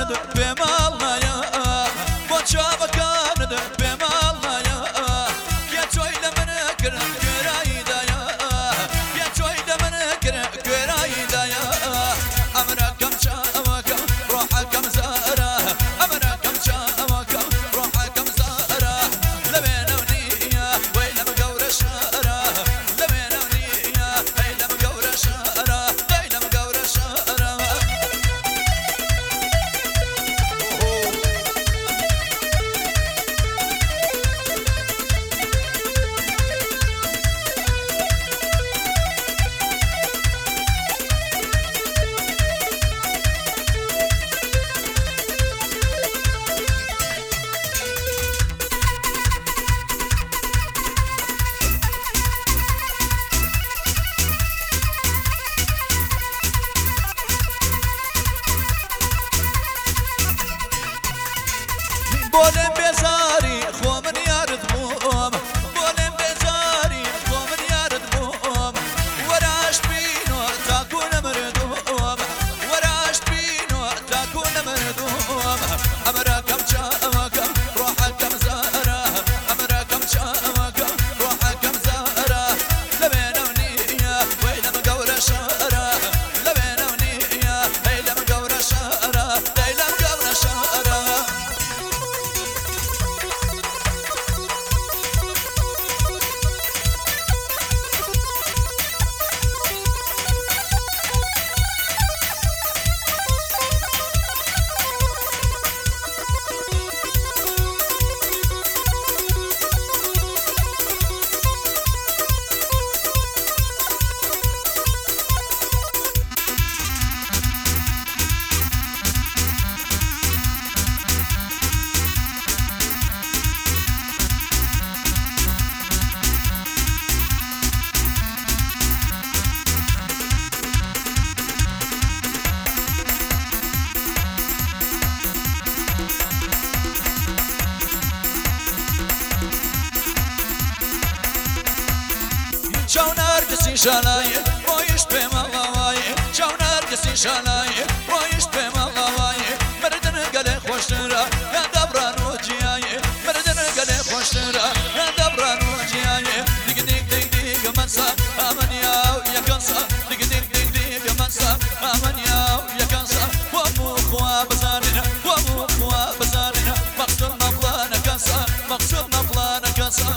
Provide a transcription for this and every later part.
چاوەکانت پێماڵ نایە بۆ چاوەکانت پێماڵ نایە کێ تۆی لە منە کرد گوێراییدایە کێ تۆی لە منە کرد گوێراییدایە ئەمرەکەم چاوەکەم ڕۆحەکەم زارە ئەمرەکەم چاوەکەم ڕۆحەکەم زارە لەوێنە نییە وەی لەم گەورە شارە لەوێنە نییە وەی لەم گەورە شارە وەی لەم گەورە شارە بۆلێم بێزاری خۆ من یارت بووم بۆلێم بێزاری خۆ من یارت بووم وەراش بینۆ تاکو نەمردووم وەراش بینۆ تاکو نەمردووم ئەمرەکەم چاوەکەم ڕۆحەکەم زارە ئەمرەکەم چاوەکەم ڕۆحەکەم زارە لەوێنە نییە وەی لەم گەورە شارە لەوێنە نییە وەی لەم گەورە شارە وەی لەم گەورە شارە چاو نرگسی شالایه بایش به ماوایه چاو نرگسی شالایه بایش به ماوایه مردن گله خوشتره یا دبران و جیایه مردن گله خوشتره یا دبران و جیایه دیگ دیگ دیگ دیگ منسا آمن یاو یکنسا دیگ دیگ دیگ دیگ منسا آمن یاو یکنسا و مو خوا بزانینا و مو خوا بزانینا مقصود مبلان کنسا مقصود مبلان کنسا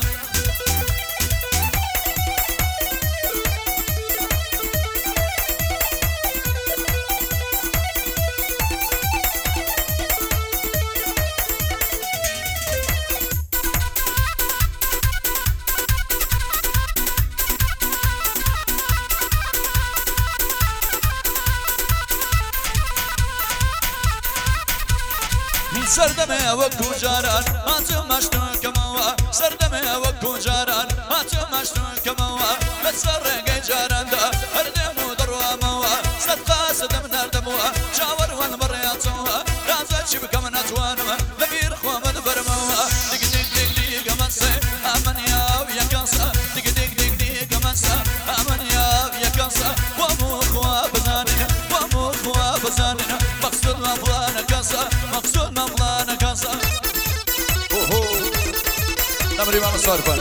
سردمه وقت جاران هاتو مشتو كموا سردمه وقت جاران هاتو مشتو كموا بسر رنگي جاران دا هردمو دروا موا صدقا صدم نردموا شاور والمرياتوا رازا شبك من اتوانما لبير خوامد برموا ديك ديك ديك ديك منسي امن ياو يكاسا ديك ديك ديك ديك منسي امن ياو يكاسا ومو خوا بزاننا ومو خوا بزاننا مقصود مبلانا كاسا مقصود مبلانا كاسا نمري ماما صارفان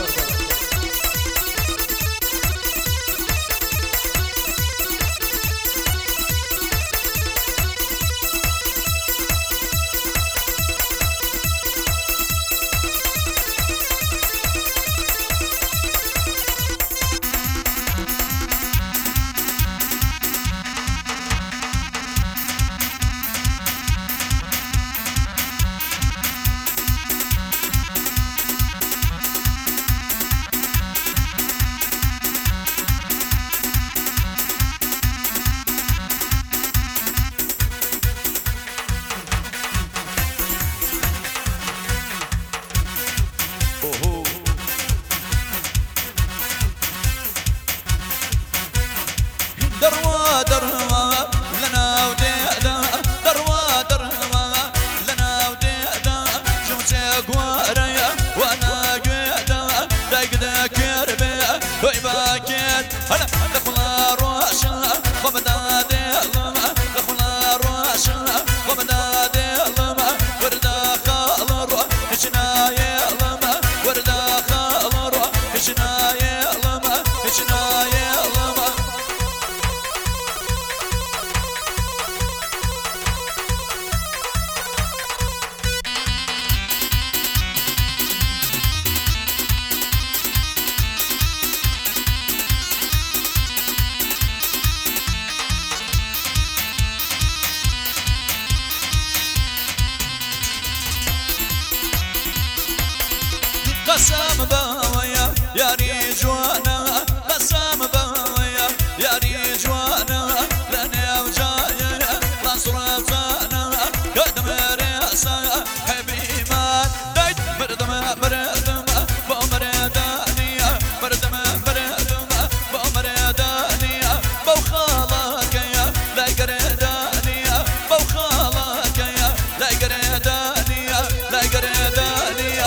قسم باویا یاری جوانا قسم باویا یاری جوانا لنیو جایه لنصرتانا قدم رأسا حبیبان داید مردم مردم با مردانیا مردم مردم با مردانیا با خالقیا لگردانیا با خالقیا لگردانیا لگردانیا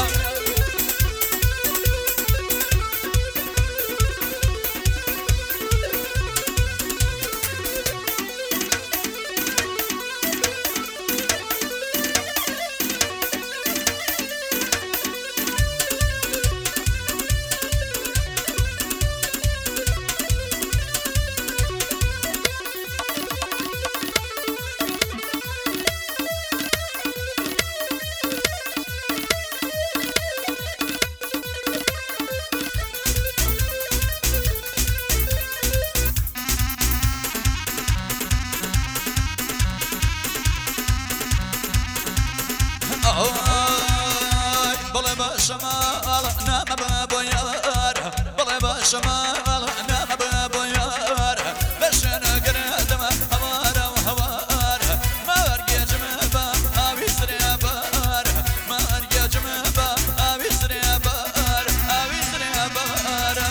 بڵێ باشە ماڵ نامە بە بۆ یار بڵێ باشە ماڵ نامە بە بۆ یار بە شوێنەگەرە دەمە هەوارە و هەوارە ماوەرگێجمە بە ئاوی سرێ بار ماوەرگێجمە بە ئاوی سرێ بار ئاوی سرێ بارە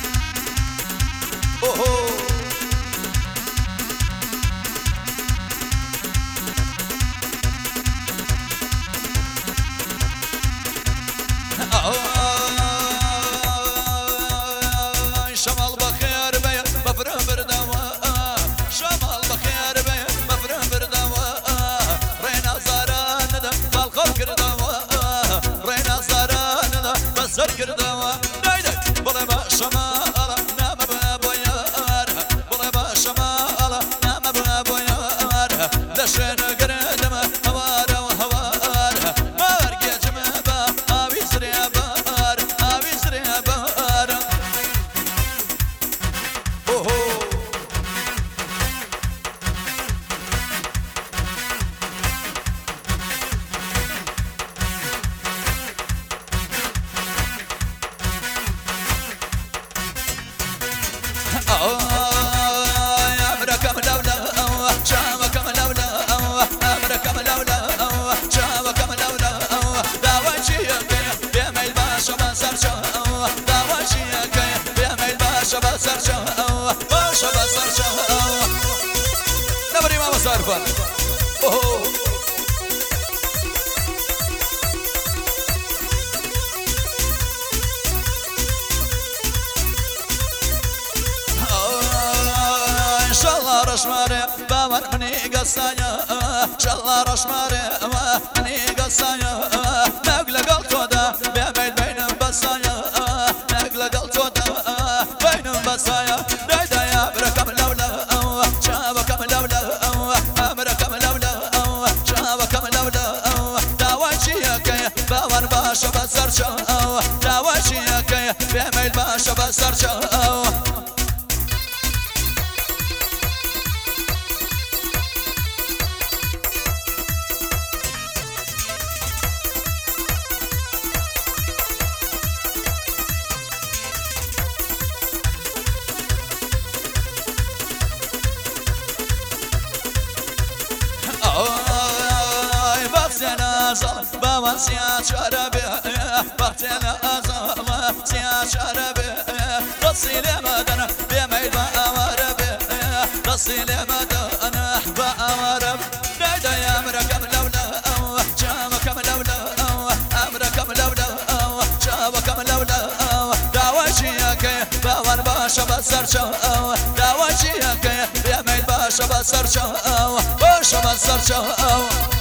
شمال بخير بيا بفرح بردوا شمال بخير بيا بفرح بردوا رينا زاران دا بالخوف كردوا رينا زاران دا بسر كردوا دايدا بلا ما شمال نام بابو يار بلا ما شمال نام بابو يار لشين قردما هوارا وهوارا ما ارجع جمبا اوي سريا بار اوي سريا بار أمركم لولا شامكم لولا أمركم لولا شامكم لولا داوشيك يا ميل باشا بسرشا داوشيك يا ميل باشا بسرشا باشا بسرشا نبري ما بصرفا شالله رشماري باور مني قصايا شالله رشماري مني قصايا نقل قلتودا بيميل بين بصايا نقل قلتودا بين بصايا دايدا يا بركم لولا شابكم لولا امركم لولا شابكم لولا داوشيك باور باشا بسرشا داوشيك بيميل باشا بسرشا باوان سيا شربي بختنا أزال سيا شربي تصيل مدن بيميل بأمربي تصيل مدن بأمرب دايدا يا أمركم لولا شامكم لولا أمركم لولا شامكم لولا داوشيك باوان باشا بسرشا داوشيك بيميل باشا بسرشا باشا بسرشا